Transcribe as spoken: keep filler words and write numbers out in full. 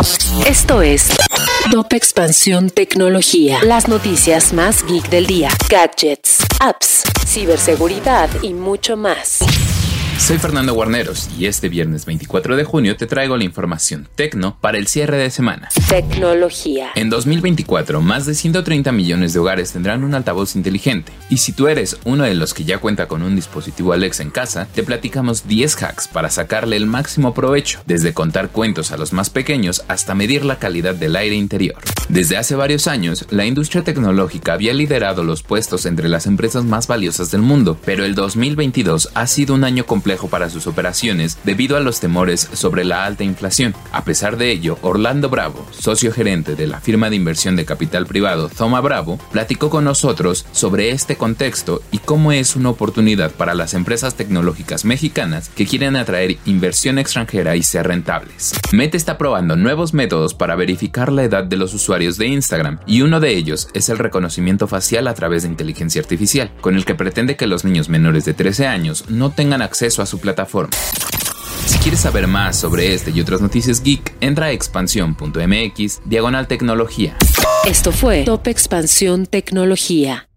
Esto es Top Expansión Tecnología. Las noticias más geek del día. Gadgets, apps, ciberseguridad y mucho más. Soy Fernando Guarneros y este viernes veinticuatro de junio te traigo la información tecno para el cierre de semana. Tecnología. En dos mil veinticuatro, más de ciento treinta millones de hogares tendrán un altavoz inteligente. Y si tú eres uno de los que ya cuenta con un dispositivo Alexa en casa, te platicamos diez hacks para sacarle el máximo provecho, desde contar cuentos a los más pequeños hasta medir la calidad del aire interior. Desde hace varios años, la industria tecnológica había liderado los puestos entre las empresas más valiosas del mundo, pero el dos mil veintidós ha sido un año complejo para sus operaciones debido a los temores sobre la alta inflación. A pesar de ello, Orlando Bravo, socio gerente de la firma de inversión de capital privado Thoma Bravo, platicó con nosotros sobre este contexto y cómo es una oportunidad para las empresas tecnológicas mexicanas que quieren atraer inversión extranjera y ser rentables. Meta está probando nuevos métodos para verificar la edad de los usuarios de Instagram y uno de ellos es el reconocimiento facial a través de inteligencia artificial, con el que pretende que los niños menores de trece años no tengan acceso a su plataforma. Si quieres saber más sobre este y otras noticias geek, entra a expansión punto m x diagonal tecnología. Esto fue Top Expansión Tecnología.